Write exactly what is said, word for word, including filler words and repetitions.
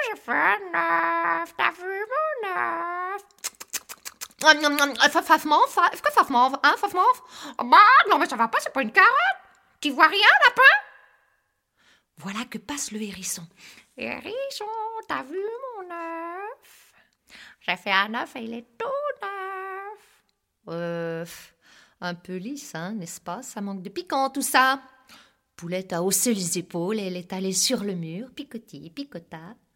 j'ai fait un œuf. T'as vu mon œuf? Faf-mauve, est-ce que Faf-mauve, hein, Faf-mauve? Bah, non, mais ça va pas, c'est pas une carotte. Tu vois rien, lapin? Voilà que passe le hérisson. Hérisson, t'as vu mon œuf? J'ai fait un œuf et il est tout neuf. Euh, un peu lisse, hein, n'est-ce pas? Ça manque de piquant, tout ça. Poulette a haussé les épaules et elle est allée sur le mur, picotis, picota.